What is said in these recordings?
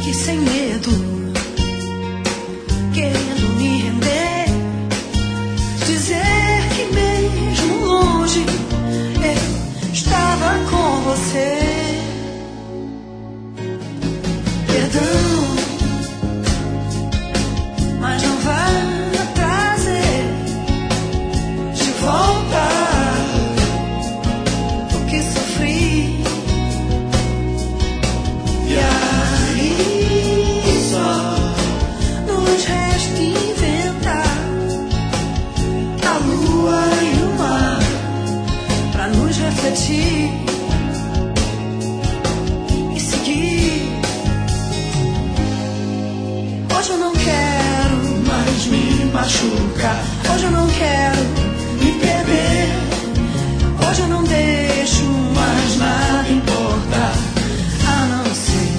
aqui sem medo, querendo me render, dizer que mesmo longe eu estava com você. Perdão, mas não vai trazer de volta o que sofri. E aí só nos resta inventar a lua e o mar pra nos refletir e seguir. Hoje eu não quero mais me machucar. Hoje eu não quero me perder. Hoje eu não deixo mais nada importar a não ser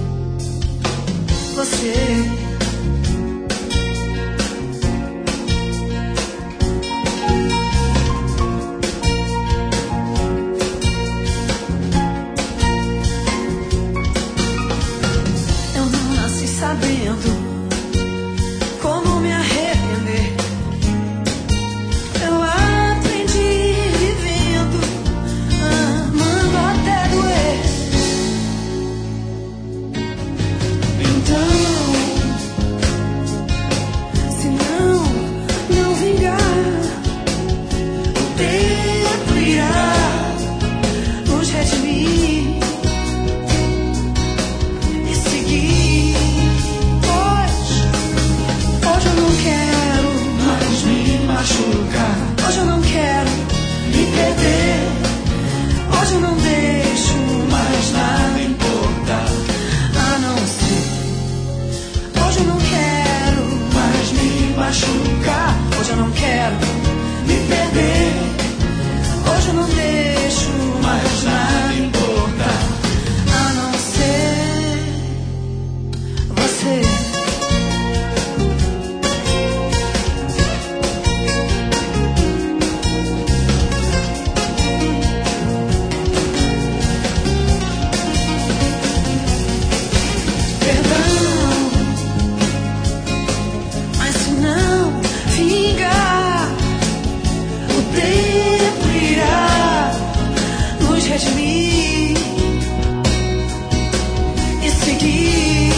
você. Eu não nasci sabendo como me arrepender. Eu aprendi vivendo, amando até doer. Então, se não vingar, o tempo irá nos redimir e seguir. Hoje eu não quero mais me machucar. Hoje eu não quero me perder. Hoje eu não deixo mais nada importar a não ser. Hoje eu não quero mais me machucar. Hoje eu não quero me perder. Hoje eu não deixo mais nada importar a não ser você. Mas se não vingar, o tempo irá nos redimir e seguir.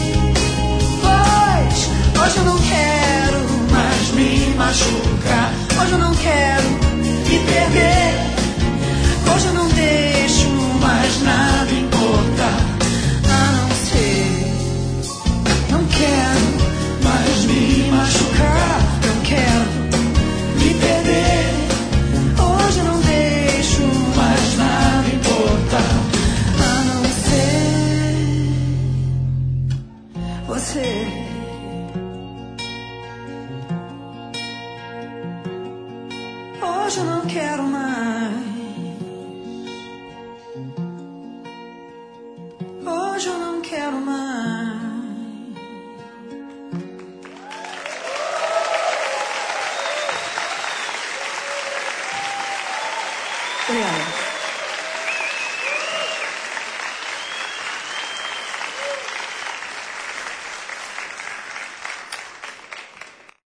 Pois hoje eu não quero mais me machucar. Hoje eu não quero me perder. Hoje eu não deixo mais nada importar a não ser. Não quero mais me machucar. Não quero me perder. Hoje eu não deixo mais nada importar a não ser você. Hoje eu não quero mais. Hoje eu não quero mais. Obrigada.